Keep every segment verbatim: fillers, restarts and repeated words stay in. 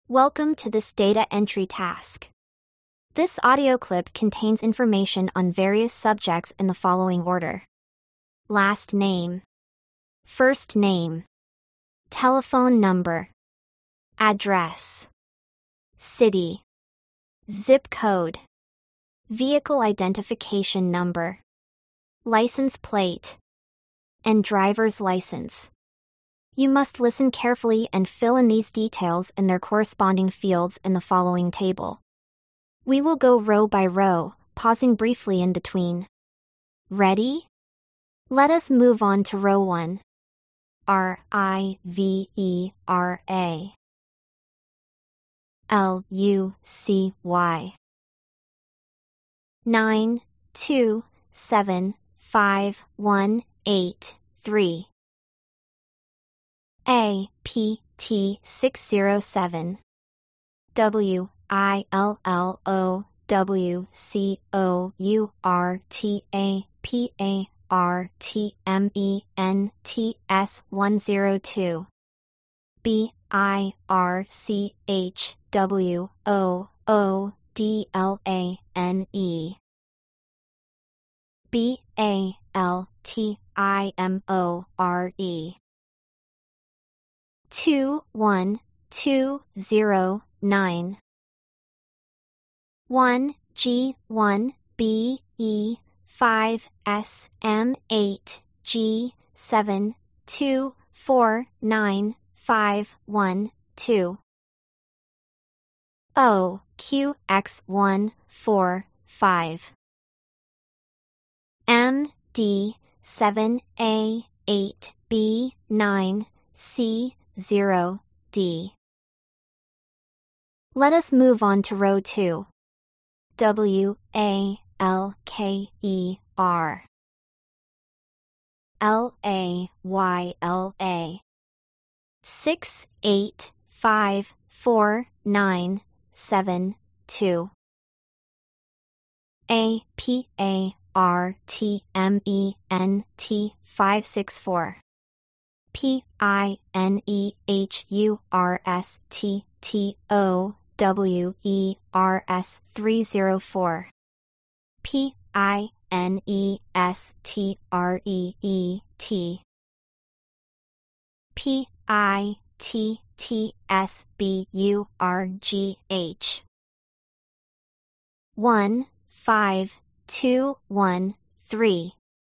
Welcome to this data entry task. This audio clip contains information on various subjects in the following order: last name, first name, telephone number, address, city, zip code, vehicle identification number, license plate, and driver's license. You must listen carefully and fill in these details in their corresponding fields in the following table. We will go row by row, pausing briefly in between. Ready? Let us move on to row one. R I V E R A L U C Y nine two seven five one eight three A P T six zero seven W I L L O W C O U R T A P A R T M E N T S one zero two B I R C H W O O D L A N E B A L T I M O R E two one two zero nine one G one B E five S M eight G seven two four nine five one two O Q X one four five M D seven A eight B nine C zero D. Let us move on to row two. W A L K E R L A Y L A six eight five four nine seven two A P A R T M E N T five six four P I N E H U R S T T O W E R S three zero four P I N E S T R E E T P I T T S B U R G H one five two one three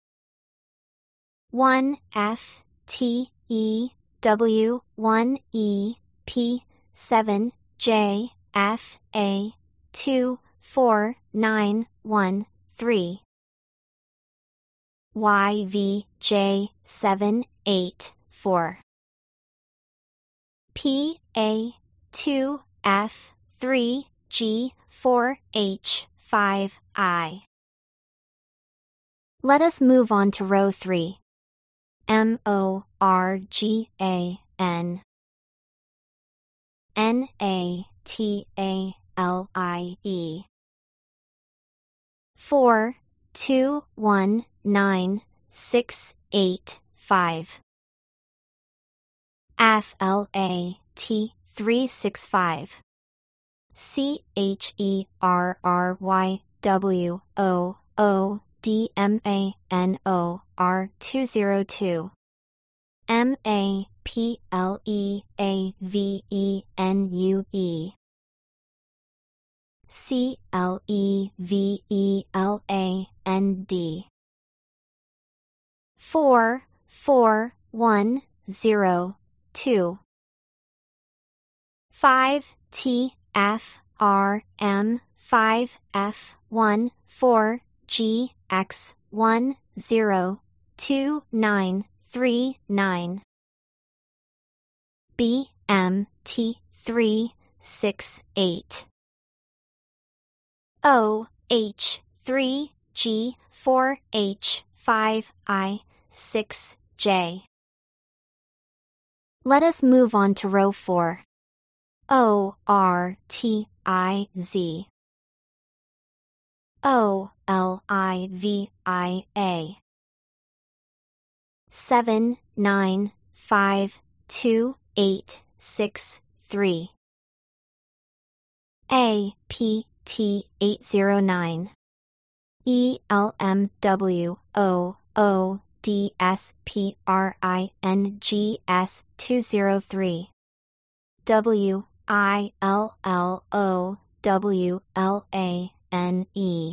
one F T E W one E P seven J F A two four nine one three Y V J seven eight four P A two F three G four H five I. Let us move on to row three. M O R G A N N A T A L I E four two one nine six eight five F L A T three six five C H E R R Y W O O D M A N O R two zero two M A P L E A V E N U E C L E V E L A N D four four one zero two five T F R M five F one four G X one zero two nine three nine B M T three six eight O H three G four H five I six J. Let us move on to row four. O R T I Z O L I V I A seven nine five two eight six three A P T eight zero nine, E L M W O O D S P R I N G S two zero three, W I L L O W L A N E,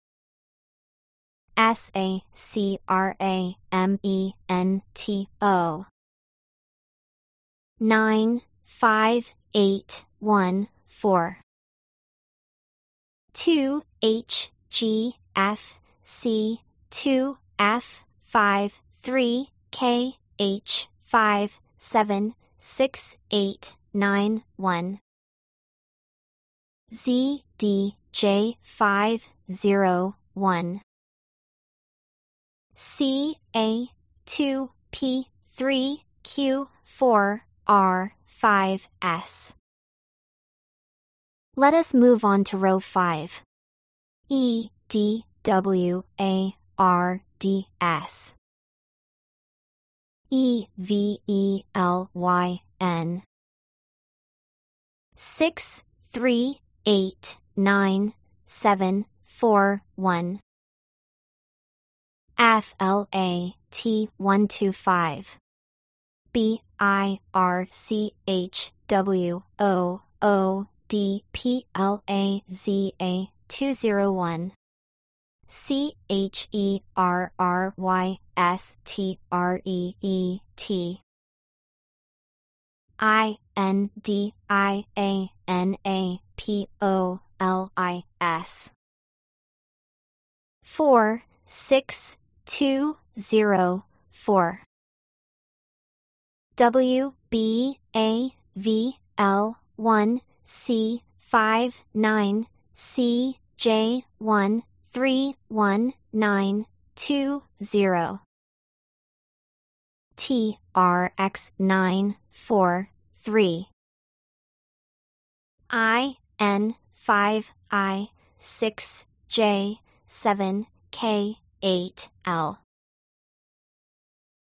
S A C R A M E N T O, nine five eight one four, two H G F C two F five three K H five seven six eight nine one, Z D J five zero one, C A two P three Q four R five S. Let us move on to row five. E D W A R D S, E V E L Y N, six three eight nine seven four one, F L A T one two five, B I R C H W O O D P L A Z A two zero one, C H E R R Y S T R E E T, I N D I A N A P O L I S, four six two zero four, W B A V L one C five nine C J one three one nine two zero, T R X nine four three, I N five I six J seven K eight L.